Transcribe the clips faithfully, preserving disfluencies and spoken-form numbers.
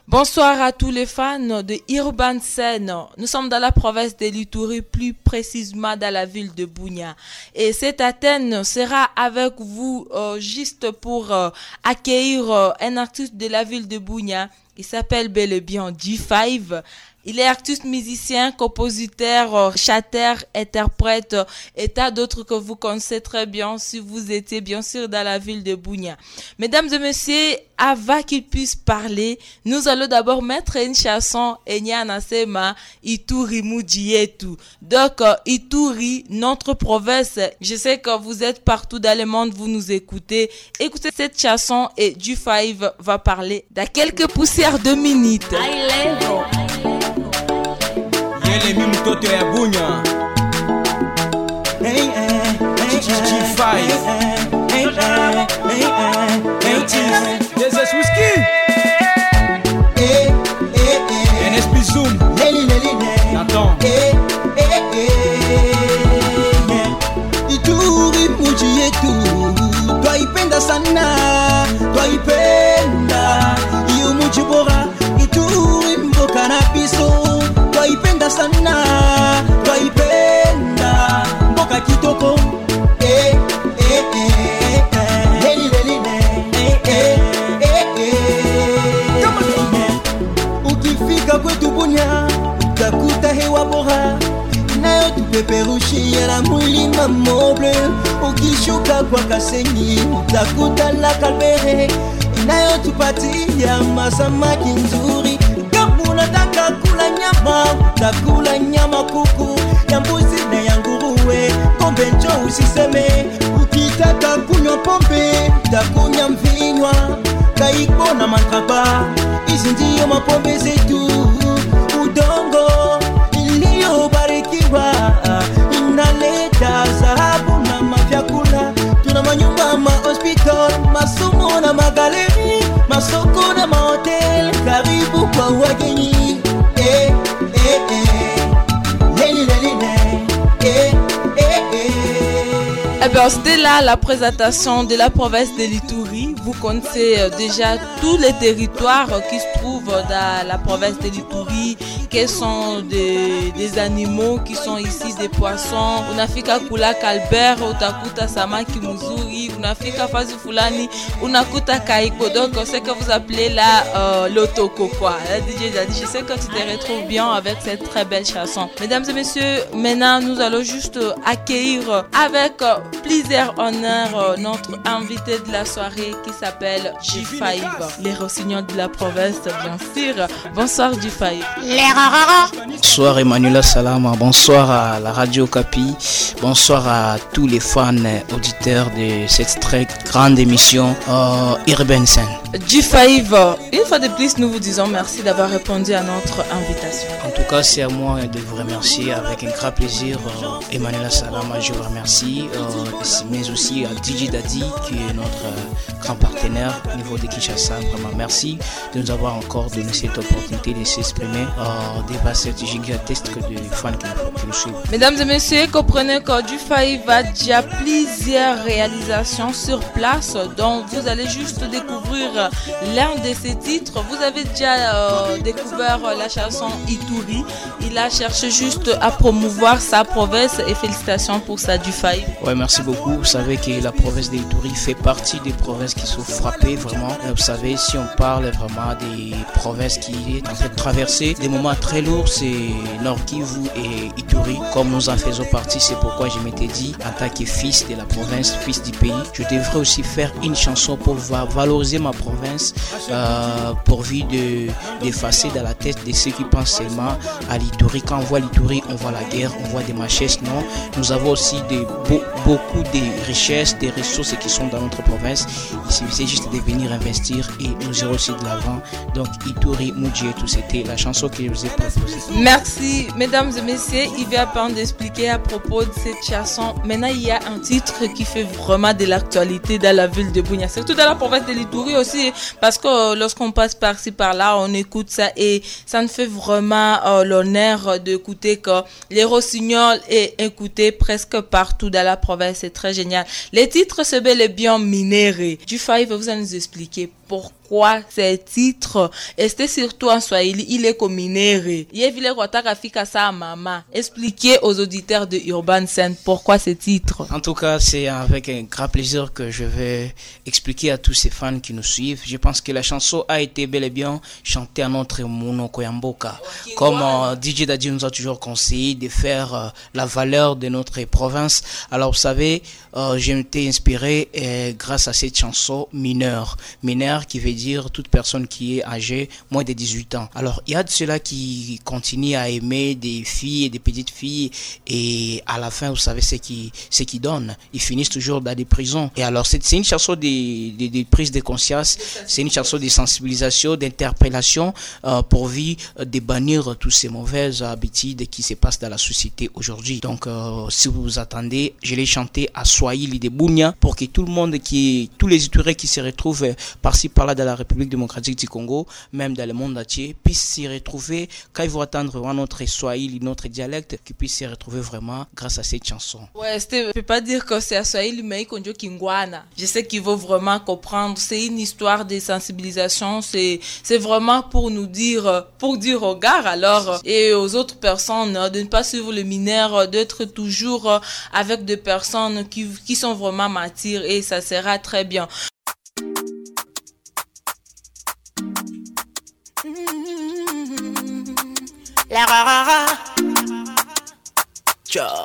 Bonsoir à tous les fans de Urban Scène. Nous sommes dans la province de l'Ituri, plus précisément dans la ville de Bunia. Et cette antenne sera avec vous euh, juste pour euh, accueillir euh, un artiste de la ville de Bunia. Il s'appelle bel et bien G cinq. Il est artiste, musicien, compositeur, chanteur, interprète et tas d'autres que vous connaissez très bien si vous étiez bien sûr dans la ville de Bunia. Mesdames et messieurs, avant qu'il puisse parler, nous allons d'abord mettre une chanson Enyana Sema Ituri Mujietu. Donc Ituri, notre province. Je sais que vous êtes partout dans le monde, vous nous écoutez. Écoutez cette chanson et G cinq va parler dans quelques poussières de minutes. Yele mi mtoto ya Bunya. Hey, hey, G cinq. Hey, hey, hey, this is whiskey. Hey, hey, hey. N S P Zoom. Leli, leli, leli. Nathan. Hey, hey, hey. Ituri Mujietu. Twaipenda sana. Twaipenda. Iyo mujibora. Ituri mboka na piso. Twaipenda sana, twaipenda mboka kitoko. Eh eh eh eh, leli leli eh eh eh eh. Kama ukifika kwetu Bunya utakuta hewa bora nayo tupeperushia la mulima moble. Ukishuka kwa Kasenyi utakuta la Kalbere nayo tupatia masamaki nzuri. Unataka kula nyama, utakula nyama kuku, ya mbuzi na ya nguruwe, kombe njo usiseme. Ukitaka kunywa pombe, utakunywa mvinyo, kaiko na mankaba, hizi ndiyo mapombe zetu. Udongo iliyobarikiwa inaleta dhahabu na mavyakula. Tuna manyumba, mahospital, masomo na magaleri, masoko na mahotel, karibu kwa wageni. Eh, eh, eh. Leli, leli, eh, eh, eh. Eh bien, c'était là la présentation de la province de l'Ituri. Vous connaissez déjà tous les territoires qui se trouvent dans la province de l'Ituri, quels sont des, des animaux qui sont ici, des poissons. Unafika kula Kalbert, utakuta samaki mzuri, unafika fazi fulani, unakuta kaiko. Donc, c'est que vous appelez là euh, l'otoko quoi. La D J Daddy, je sais que tu te retrouves bien avec cette très belle chanson. Mesdames et messieurs, maintenant nous allons juste accueillir avec plaisir, honneur notre invité de la soirée qui s'appelle G cinq, les rossignons de la province, bien sûr. Bonsoir G cinq. Bonsoir Emmanuela Salama, bonsoir à la Radio Capi, bonsoir à tous les fans auditeurs de cette très grande émission euh, Urban Scène. G cinq, une fois de plus, nous vous disons merci d'avoir répondu à notre invitation. En tout cas, c'est à moi de vous remercier avec un grand plaisir. Euh, Emmanuela Salama, je vous remercie, euh, mais aussi à D J Daddy qui est notre euh, grand partenaire au niveau de Kinshasa. Vraiment merci de nous avoir encore donné cette opportunité de s'exprimer euh, devant cette gigantesque de fans qui nous, qui nous suivent. Mesdames et messieurs, comprenez que G cinq va déjà plusieurs réalisations sur place, donc vous allez juste découvrir l'un de ses titres. Vous avez déjà euh, découvert la chanson Ituri. Il a cherché juste à promouvoir sa province et félicitations pour ça G cinq. Ouais, merci beaucoup. Vous savez que la province d'Ituri fait partie des provinces qui sont frappées vraiment. Vous savez, si on parle vraiment des provinces qui est en fait traverser des moments très lourds, c'est Nord Kivu et Ituri. Comme nous en faisons partie, c'est pourquoi je m'étais dit, en tant que fils de la province, fils du pays, je devrais aussi faire une chanson pour valoriser ma province, euh, pourvu de d'effacer dans la tête de ceux qui pensent seulement à l'Ituri. Quand on voit l'Ituri, on voit la guerre, on voit des machettes. Non, nous avons aussi de, beau, beaucoup de richesses, des ressources qui sont dans notre province. Il suffisait juste de venir investir et nous irons aussi de l'avant. Donc Ituri Mujietu, c'était la chanson que je vous ai proposée. Merci mesdames et messieurs, il vient pas d'expliquer à propos de cette chanson. Maintenant il y a un titre qui fait vraiment de l'actualité dans la ville de Bunia, surtout dans la province de l'Ituri aussi, parce que lorsqu'on passe par-ci par-là, on écoute ça et ça nous fait vraiment euh, l'honneur d'écouter que les rossignols est écouté presque partout dans la province. C'est très génial. Les titres c'est bel et bien minéré. Du cinq, vous allez nous expliquer pourquoi pourquoi ces titres. Et c'était surtout en Swahili, il est comme minéré. Yevile Rotaka Fika sa mama. Expliquez aux auditeurs de Urban Scène pourquoi ce titre. En tout cas, c'est avec un grand plaisir que je vais expliquer à tous ces fans qui nous suivent. Je pense que la chanson a été bel et bien chantée à notre Monoko Yamboka. Comme euh, D J Daddy nous a toujours conseillé de faire euh, la valeur de notre province. Alors, vous savez, euh, j'ai été inspiré euh, grâce à cette chanson Mineur. Mineur qui veut dire toute personne qui est âgée moins de dix-huit ans. Alors, il y a de ceux-là qui continuent à aimer des filles et des petites filles et à la fin, vous savez, ce qui, ce qui donne. Ils finissent toujours dans des prisons. Et alors, c'est, c'est une chanson de, de, de prise de conscience, c'est une chanson de sensibilisation, d'interpellation euh, pour vie euh, de bannir toutes ces mauvaises habitudes qui se passent dans la société aujourd'hui. Donc, euh, si vous vous attendez, je l'ai chanté à Swahili de Bunia pour que tout le monde, qui, tous les Itourais qui se retrouvent euh, par-ci par-là dans la République démocratique du Congo, même dans le monde entier, puissent s'y retrouver quand ils vont attendre vraiment notre Swahili, notre dialecte, qu'ils puissent s'y retrouver vraiment grâce à cette chanson. Ouais, je ne peux pas dire que c'est à Swahili, mais Konjo Kingwana. Je sais qu'il faut vraiment comprendre. C'est une histoire de sensibilisation. C'est, c'est vraiment pour nous dire, pour dire aux gars alors et aux autres personnes de ne pas suivre le mineur, d'être toujours avec des personnes qui, qui sont vraiment matures et ça sera très bien. La rara. Ciao.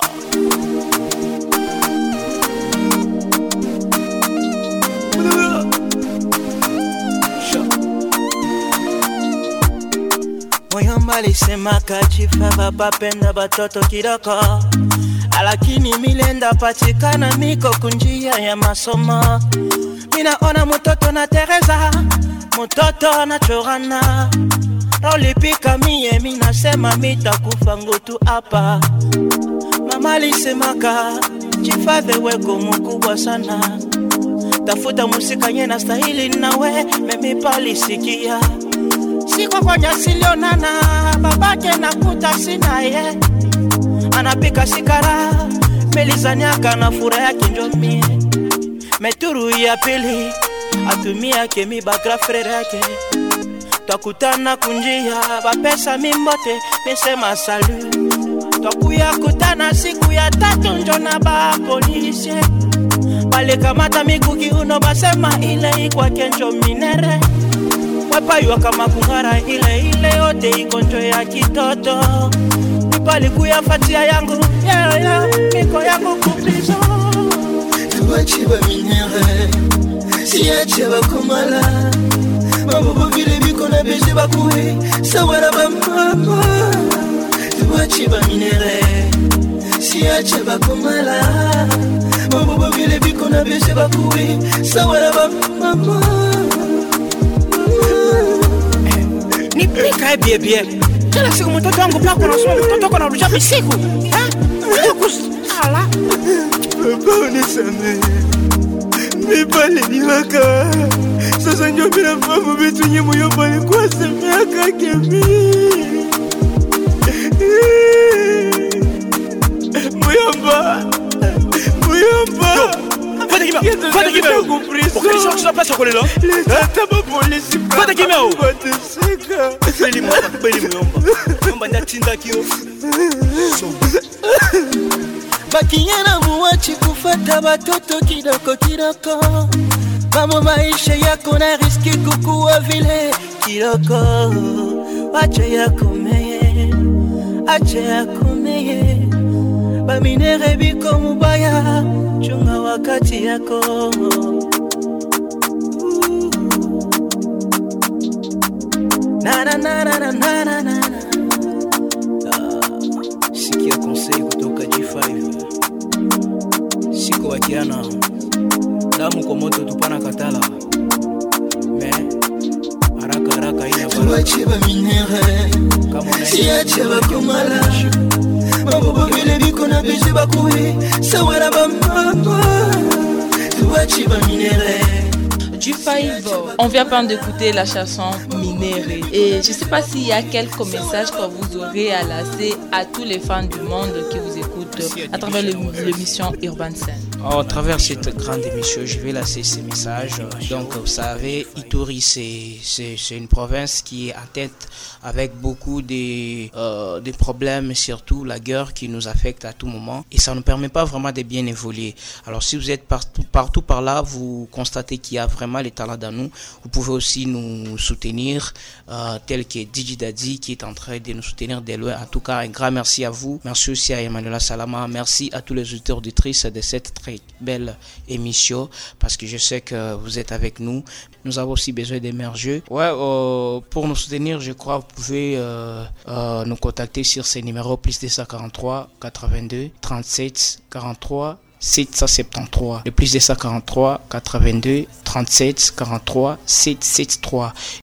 Moyomba lisemaka chifava papenda batoto kidoko, alakini milenda patikana miko kunjia ya masomo. Mina ona mutoto na Teresa, mutoto na Chorana. Rolipika mie mina sema mitakufa ngutu hapa. Mama lisemaka chifave weko mkubwa sana, tafuta musika nye na stahili nawe memi palisikia. Siko konya silionana babake nakuta sinaye, anapika sikara melizanyaka na fura yake njomie. Meturu ya pili atumia kemi bagra frere yake, twakutana kunjia bapesa mimbote mesema salu. Twakuya kutana siku ya tatu njona ba polisi, bale kamata mikuki uno basema ile ikwa kenjo minere. Wapa yuwa kama kungara ile ile yote ikonjo ya kitoto. Nipali kuya fatia yangu, yeah yeah, miko yangu kuprizo. Tuwachiba minere, siyachiba kumala. Mabobo vile biko na beje bakuwe, sawara ba mama. Tuwachiba minere, siyachiba kumala. Mabobo vile biko na beje bakuwe, sawara ba mama. Nipika bie bie. Kila siku mtoto wangu pia kuna somo mtoto kuna ruja bisiku. Eh? Ala. Baba unisame. Mibale ni waka. Sasa ndio bila famu vitu nye moyomba ni kwa semeka kemi. Moyomba. Moyomba. Fata kima. Fata kima. Pourquoi les gens sont pas sur le là? Les tata police. Fata kima. Seka. Beli mo, beli moyomba. Moyomba ndatinda kio. Bakinyana muwachi kufata batoto kidoko kidoko. Mamo maisha yako na riski kukuwa vile kidoko. Acha yako meye, acha yako meye. Baminere biko mubaya, chunga wakati yako. Na na na na na na na na. Sikia conseil kutoka G five. Siko wakiana damu kwa moto tupana katala. Me haraka haraka ina bala. Tuwachiba minere, siyachiba kumala. Mabobo vile biko na beje bakuwe, sawara ba mama. Tuwachiba minere. G five, on vient pas d'écouter la chanson Minéré. Et je sais pas s'il y a quelques messages que vous aurez à lancer à tous les fans du monde qui vous écoutent à travers l'émission Urban Scène. À travers cette grande émission, je vais laisser ces messages. Donc, vous savez, Ituri, c'est, c'est, c'est une province qui est en tête avec beaucoup de, euh, de problèmes, surtout la guerre qui nous affecte à tout moment. Et ça ne permet pas vraiment de bien évoluer. Alors, si vous êtes partout, partout par là, vous constatez qu'il y a vraiment les talents dans nous. Vous pouvez aussi nous soutenir, euh, tel que Digi Daddy qui est en train de nous soutenir de loin. En tout cas, un grand merci à vous. Merci aussi à Emmanuela Salama. Merci à tous les auditeurs auditrices de cette très belle émission parce que je sais que vous êtes avec nous. Nous avons aussi besoin d'émerger. Ouais, euh, pour nous soutenir, je crois que vous pouvez euh, euh, nous contacter sur ces numéros plus deux cent quarante-trois quatre-vingt-deux trente-sept quarante-trois sept cent soixante-treize. Le plus deux cent quarante-trois quatre-vingt-deux trente-sept quarante-trois sept cent soixante-treize.